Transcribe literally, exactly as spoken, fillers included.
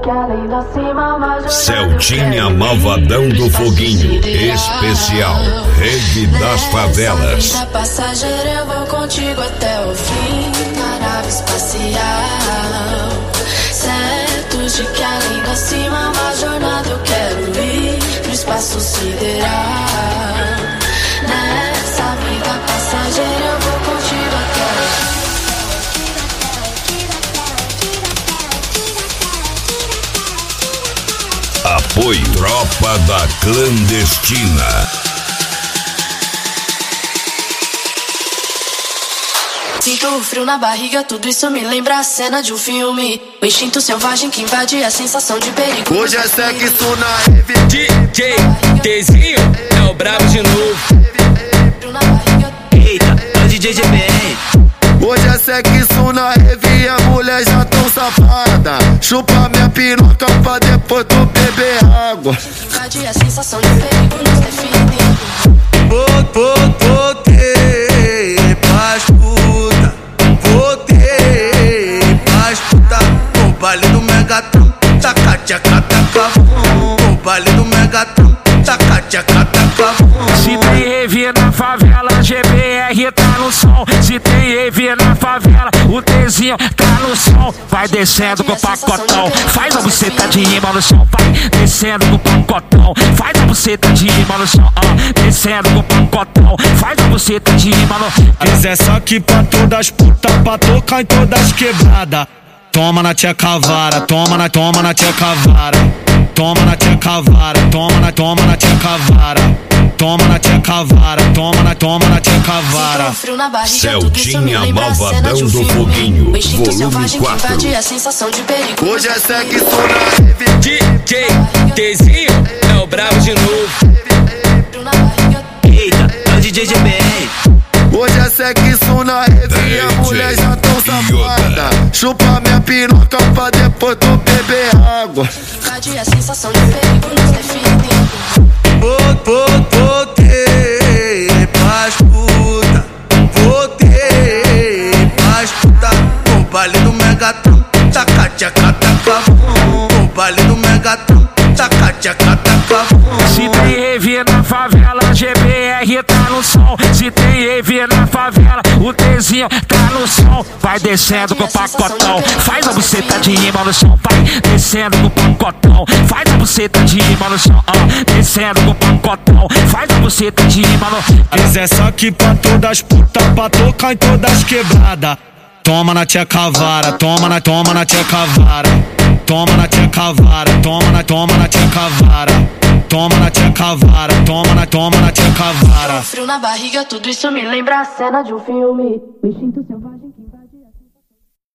Celtinha Malvadão do Foguinho, especial Rede das Favelas. Na passageira eu vou contigo até o fim, na nave espacial. Certo de que além da cima uma jornada eu quero ir no espaço sideral. Nessa vida passageira eu vou contigo até o fim. Apoio Tropa da Clandestina. Sinto o frio na barriga, tudo isso me lembra a cena de um filme. O instinto selvagem que invade a sensação de perigo. Hoje é sexo na rave. D J Tzinho é o brabo de novo. Eita, é o D J G B R. Hoje é sexo na rave e a mulher já tão safada. Chupa minha piroca pra depois tu beber água. Invade a sensação de perigo nos define. Voltei pras puta, voltei pras puta. O baile do Megatron, taca tchaca taca vum. O baile do Megatron, taca tchaca taca vum. Se tem rave na favela, G B R tá no som. Se tem rave na favela, o Tzinho tá no som. Vai descendo com o pacotão, faz a buceta de rima no chão. Vai descendo com o pacotão, faz a buceta de rima no chão. Ah, descendo com o pacotão, faz a buceta de rima no chão. Mas é só que pra todas putas, pra tocar em todas quebradas. Toma na tia cavara, toma na, toma na tia cavara. Toma na tia cavara, toma na, toma na tia cavara. Toma na tia cavara, toma na, toma na tia cavara. Celtinha Malvadão do Foguinho, volume quatro. Hoje é sexo na rave. D J Tzinho é o brabo de novo. Eita, é o D J G B R. Hoje é sexo na rave e a mulher já tão safada. Chupa minha piroca pra depois tu beber água. Invade a sensação de perigo nos define. Voltei pras puta, voltei pras puta. O baile do Megatron, taca tchaca taca vum. O baile do Megatron, taca tchaca taca vum. Se tem rave na favela, G B R tá no som. Se tem rave na favela, o Tzinho tá no som. Vai descendo com o pacotão, faz a buceta de rima no chão. Vai descendo com o pacotão, faz a buceta de rima no chão. Ah, descendo com o pacotão, faz a buceta de rima no chão. Mas é só que pra todas putas, pra tocar em todas quebradas. Toma na tia cavara, toma na, toma na tia cavara. Toma na tia cavara, toma na, toma na tia cavara. Toma na tia cavara, toma na, toma na tia cavara. Frio na barriga, tudo isso me lembra a cena de um filme. O instinto selvagem.